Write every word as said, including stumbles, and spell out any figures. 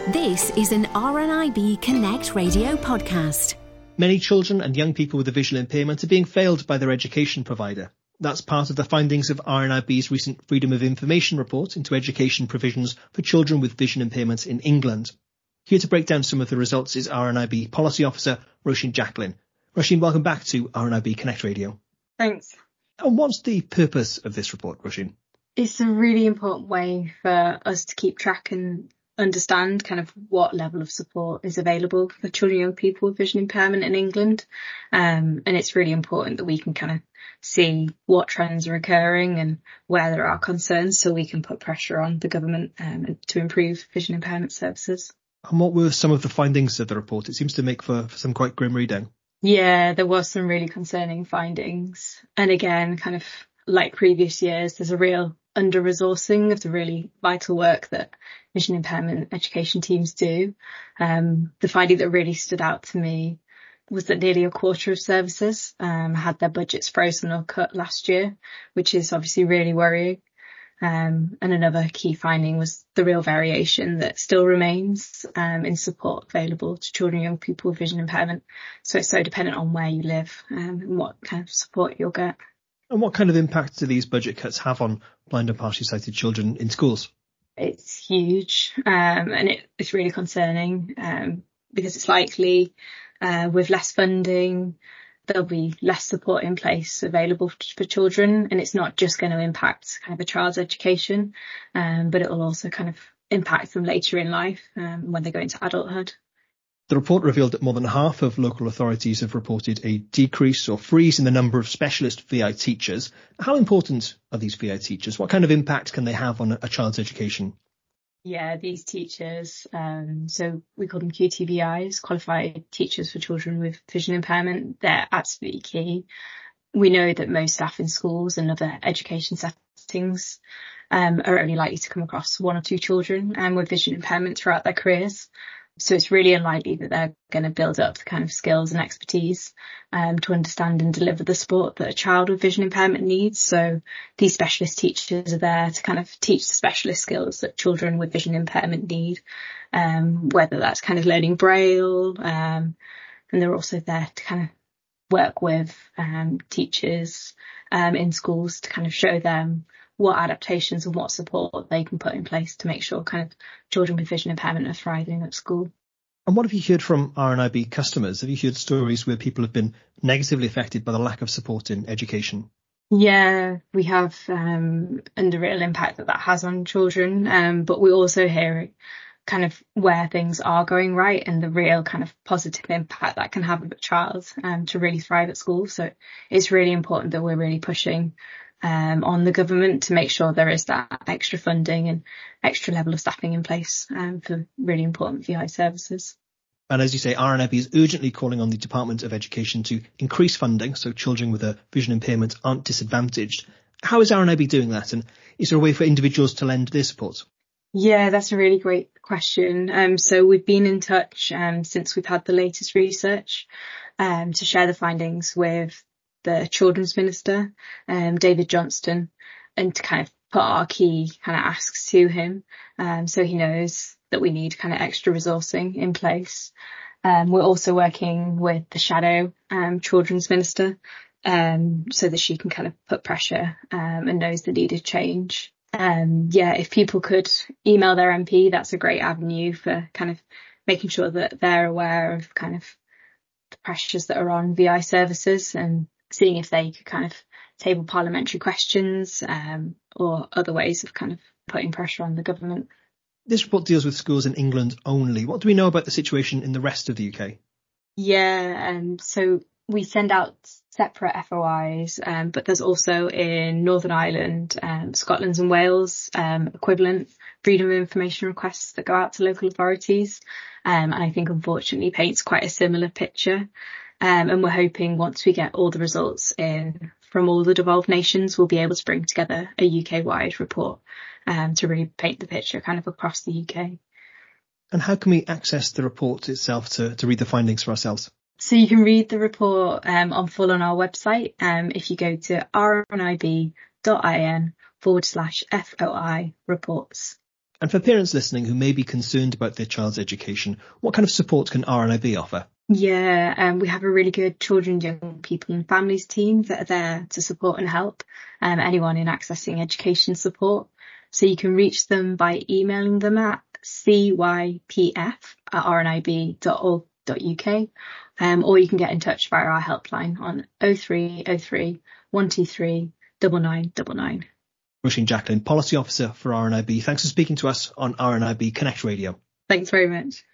This is an R N I B Connect radio podcast. Many children and young people with a visual impairment are being failed by their education provider. That's part of the findings of R N I B's recent Freedom of Information report into education provisions for children with vision impairments in England. Here to break down some of the results is R N I B Policy Officer Roisin Jacklin. Roisin, welcome back to R N I B Connect Radio. Thanks. And what's the purpose of this report, Roisin? It's a really important way for us to keep track and understand kind of what level of support is available for children and young people with vision impairment in England. Um, and it's really important that we can kind of see what trends are occurring and where there are concerns so we can put pressure on the government um, to improve vision impairment services. And what were some of the findings of the report? It seems to make for, for some quite grim reading. Yeah, there was some really concerning findings. And again, kind of like previous years, there's a real under-resourcing of the really vital work that vision impairment education teams do. Um, the finding that really stood out to me was that nearly a quarter of services um, had their budgets frozen or cut last year, which is obviously really worrying. Um, and another key finding was the real variation that still remains um, in support available to children and young people with vision impairment. So it's so dependent on where you live um, and what kind of support you'll get. And what kind of impact do these budget cuts have on blind and partially sighted children in schools? It's huge um, and it, it's really concerning um, because it's likely uh, with less funding, there'll be less support in place available for children. And it's not just going to impact kind of a child's education, um, but it will also kind of impact them later in life um, when they go into adulthood. The report revealed that more than half of local authorities have reported a decrease or freeze in the number of specialist V I teachers. How important are these V I teachers? What kind of impact can they have on a child's education? Yeah, these teachers, um, so we call them Q T V Is, qualified teachers for children with vision impairment. They're absolutely key. We know that most staff in schools and other education settings um, are only likely to come across one or two children um, with vision impairment throughout their careers. So it's really unlikely that they're going to build up the kind of skills and expertise um, to understand and deliver the support that a child with vision impairment needs. So these specialist teachers are there to kind of teach the specialist skills that children with vision impairment need, um, whether that's kind of learning Braille. Um, and they're also there to kind of work with um, teachers um, in schools to kind of show them what adaptations and what support they can put in place to make sure kind of children with vision impairment are thriving at school. And what have you heard from R N I B customers? Have you heard stories where people have been negatively affected by the lack of support in education? Yeah, we have, um, and the real impact that that has on children. Um, but we also hear kind of where things are going right and the real kind of positive impact that can have on a child um, to really thrive at school. So it's really important that we're really pushing Um, on the government to make sure there is that extra funding and extra level of staffing in place um, for really important V I services. And as you say, R N I B is urgently calling on the Department of Education to increase funding so children with a vision impairment aren't disadvantaged. How is R N I B doing that? And is there a way for individuals to lend their support? Yeah, that's a really great question. Um, so we've been in touch um, since we've had the latest research um, to share the findings with the Children's Minister, um, David Johnston, and to kind of put our key kind of asks to him, um, so he knows that we need kind of extra resourcing in place. Um, we're also working with the Shadow um, Children's Minister, um, so that she can kind of put pressure um, and knows the needed change. Um, yeah, if people could email their M P, that's a great avenue for kind of making sure that they're aware of kind of the pressures that are on V I services and seeing if they could kind of table parliamentary questions um, or other ways of kind of putting pressure on the government. This report deals with schools in England only. What do we know about the situation in the rest of the U K? Yeah, um, so we send out separate F O Is, um, but there's also in Northern Ireland, um, Scotland and Wales, um, equivalent freedom of information requests that go out to local authorities. Um, and I think unfortunately paints quite a similar picture. Um, and we're hoping once we get all the results in from all the devolved nations, we'll be able to bring together a U K-wide report um, to really paint the picture kind of across the U K. And how can we access the report itself to, to read the findings for ourselves? So you can read the report um, on full on our website um, if you go to rnib.in forward slash FOI reports. And for parents listening who may be concerned about their child's education, what kind of support can R N I B offer? Yeah, um, we have a really good children, young people and families team that are there to support and help um, anyone in accessing education support. So you can reach them by emailing them at c y p f at r n i b dot org dot u k, um, or you can get in touch via our helpline on oh three oh three, one two three, nine nine nine nine. Roisin Jacklin, Policy Officer for R N I B. Thanks for speaking to us on R N I B Connect Radio. Thanks very much.